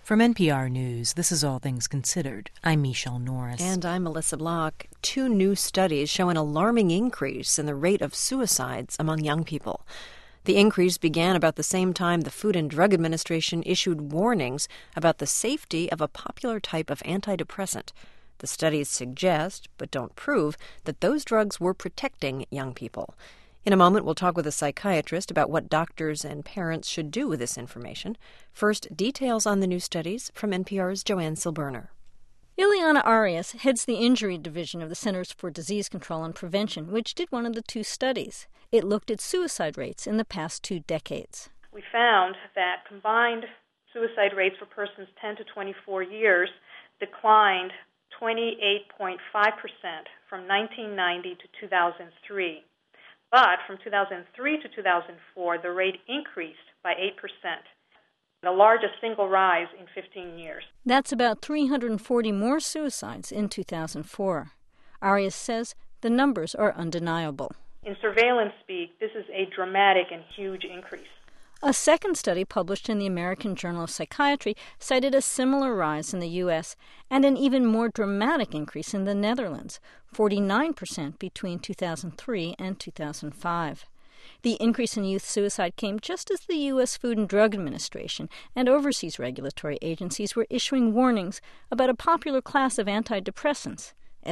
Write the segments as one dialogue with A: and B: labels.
A: From NPR News, this is All Things Considered. I'm Michelle Norris.
B: And I'm Melissa Block. 2 new studies show an alarming increase in the rate of suicides among young people. The increase began about the same time the Food and Drug Administration issued warnings about the safety of a popular type of antidepressant. The studies suggest, but don't prove, that those drugs were protecting young people. In a moment, we'll talk with a psychiatrist about what doctors and parents should do with this information. First, details on the new studies from NPR's Joanne Silberner.
C: Ileana Arias heads the injury division of the Centers for Disease Control and Prevention, which did one of the 2 studies. It looked at suicide rates in the past 2 decades.
D: We found that combined suicide rates for persons 10 to 24 years declined 28.5% from 1990 to 2003. But from 2003 to 2004, the rate increased by 8%, the largest single rise in 15 years.
C: That's about 340 more suicides in 2004. Arias says the numbers are undeniable.
D: In surveillance speak, this is a dramatic and huge increase.
C: A second study published in the American Journal of Psychiatry cited a similar rise in the U.S. and an even more dramatic increase in the Netherlands, 49% between 2003 and 2005. The increase in youth suicide came just as the U.S. Food and Drug Administration and overseas regulatory agencies were issuing warnings about a popular class of antidepressants,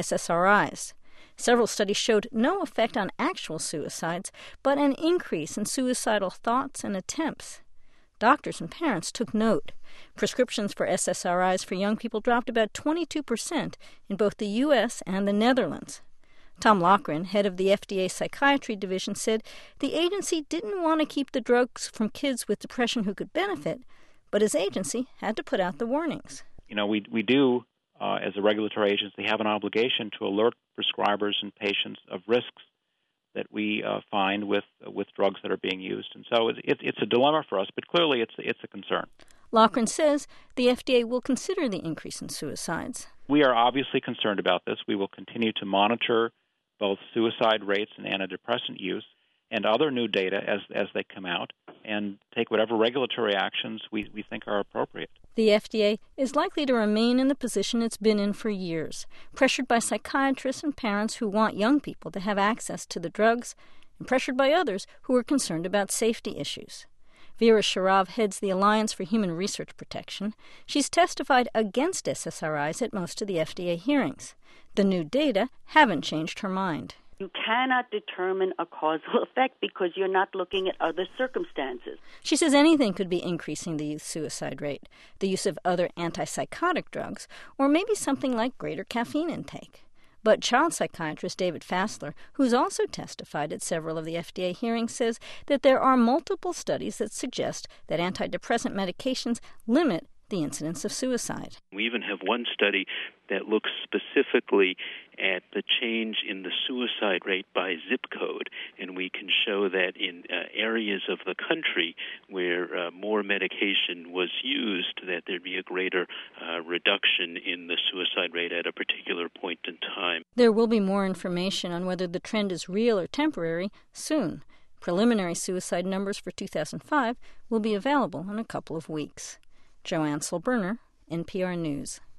C: SSRIs. Several studies showed no effect on actual suicides, but an increase in suicidal thoughts and attempts. Doctors and parents took note. Prescriptions for SSRIs for young people dropped about 22% in both the U.S. and the Netherlands. Tom Loughran, head of the FDA Psychiatry Division, said the agency didn't want to keep the drugs from kids with depression who could benefit, but his agency had to put out the warnings.
E: We do, as a regulatory agency, have an obligation to alert prescribers and patients of risks that we find with drugs that are being used. And so it's a dilemma for us, but clearly it's a concern.
C: Loughran says the FDA will consider the increase in suicides.
E: We are obviously concerned about this. We will continue to monitor both suicide rates and antidepressant use and other new data as they come out and take whatever regulatory actions we think are appropriate.
C: The FDA is likely to remain in the position it's been in for years, pressured by psychiatrists and parents who want young people to have access to the drugs, and pressured by others who are concerned about safety issues. Vera Sharav heads the Alliance for Human Research Protection. She's testified against SSRIs at most of the FDA hearings. The new data haven't changed her mind.
F: You cannot determine a causal effect because you're not looking at other circumstances.
C: She says anything could be increasing the youth suicide rate, the use of other antipsychotic drugs, or maybe something like greater caffeine intake. But child psychiatrist David Fassler, who's also testified at several of the FDA hearings, says that there are multiple studies that suggest that antidepressant medications limit the incidence of suicide.
G: We even have one study that looks specifically at the change in the suicide rate by zip code, and we can show that in areas of the country where more medication was used, that there'd be a greater reduction in the suicide rate at a particular point in time.
C: There will be more information on whether the trend is real or temporary soon. Preliminary suicide numbers for 2005 will be available in a couple of weeks. Joanne Silberner, NPR News.